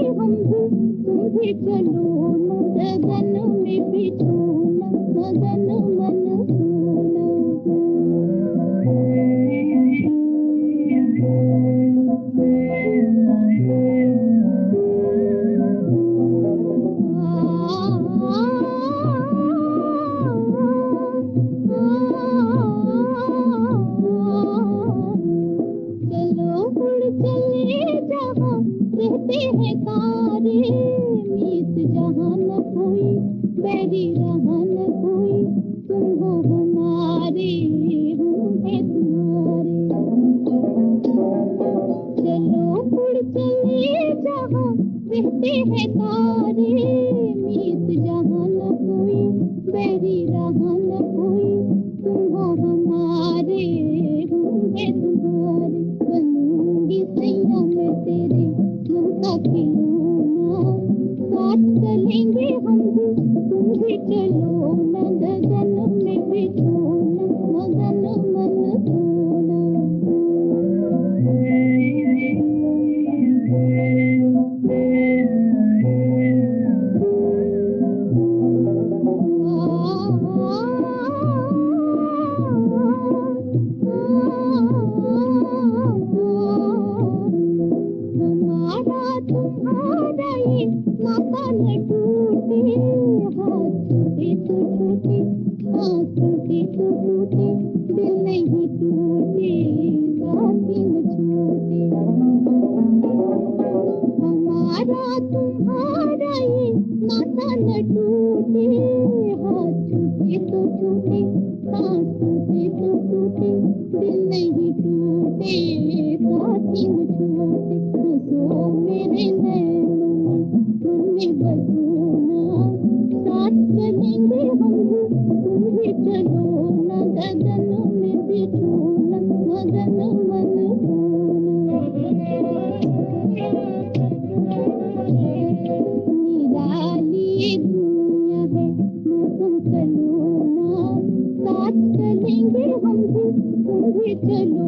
हम भी, तुम भी चलो न गगन में बिछो न मगन मन सोना। चलो उड़ चले जहाँ रहते हैं तारे, मीत जहाँ न कोई बैरी रहा न कोई, तुम हो हमारे हम हैं तुम्हारे। चलो उड़ चले जहाँ रहते हैं तारे, मीत जहाँ न कोई बैरी रहा न कोई, तुम हो हमारे हम हैं तुम्हारे। बनूंगी सैया मैं तेरे मन का खिलौना, साथ चलेंगे हम भी, तुम भी चलो न गगन में बिछो न मगन मन सोना। हमारा तुम्हारा ये नाता न टूटे, हाथ छूटे तो छूटे, हाथ टूटे तो टूटे, दिल नहीं टूटे साथी न छूटे। हमारा तुम्हारा ये नाता न टूटे, हाथ छूटे तो छूटे, हाथ टूटे तो टूटे, दिल नहीं टूटे साथी न छूटे। बसो मेरे नैनों में तुमने बसोना, साथ चलेंगे हम भी, तुम भी चलो न गगन में बिछो न मगन मन सोना। निराली दुनिया है मौसम सलोना, साथ चलेंगे हम भी, तुम भी चलो